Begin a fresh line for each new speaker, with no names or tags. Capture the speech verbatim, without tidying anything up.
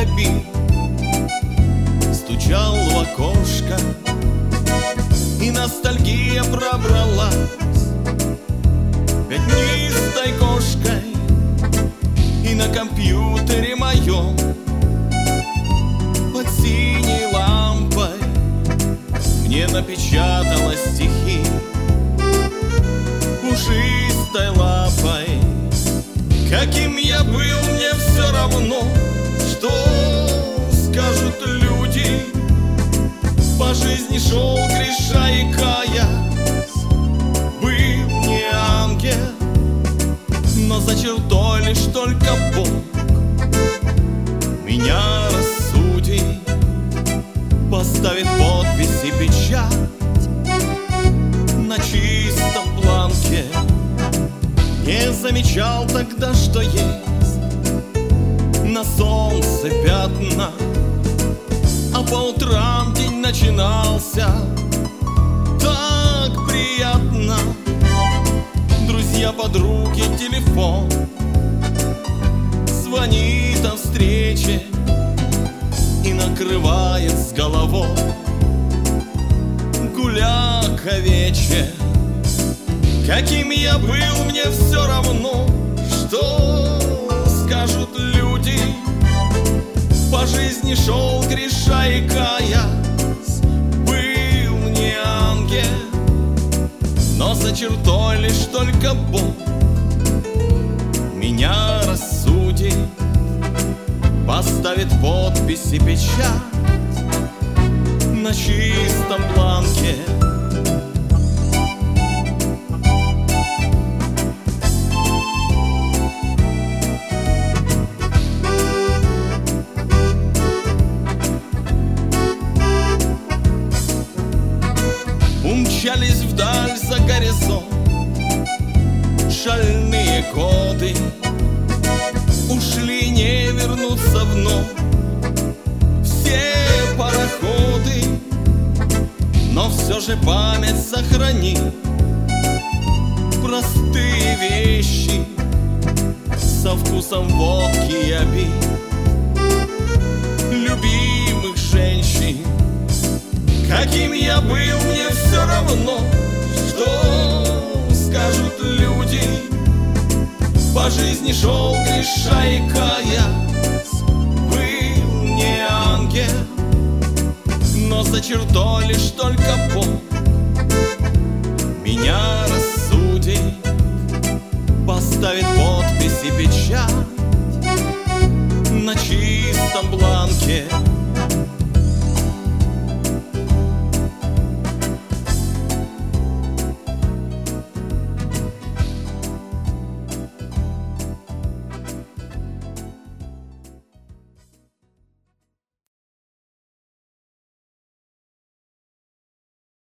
обид стучал в окошко, и ностальгия пробралась пятнистой кошкой. И на компьютере моем под синей лампой мне напечатала стихи пушистой лапой. Каким я был, мне все равно, что скажут люди. По жизни шел, греша и каясь, был не ангел, но за чертой лишь только Бог меня рассудит, поставит подпись и печать на чистом бланке. Не замечал тогда, что есть на солнце пятна, а по утрам день начинался так приятно. Друзья, подруги, телефон звонит о встрече и накрывает с головой гуляк овечье. Каким я был, мне все равно, что скажут люди. По жизни шел, греша и каясь, был не ангел, но за чертой лишь только Бог меня рассудит, поставит подпись и печать на чистом бланке. Умчались вдаль за горизонт шальные годы, ушли, не вернуться вновь все пароходы. Но все же память сохрани простые вещи со вкусом водки и обид любимых женщин. Каким я был, мне все равно, что скажут люди. По жизни шел, греша и каясь, был не ангел, но за чертой лишь только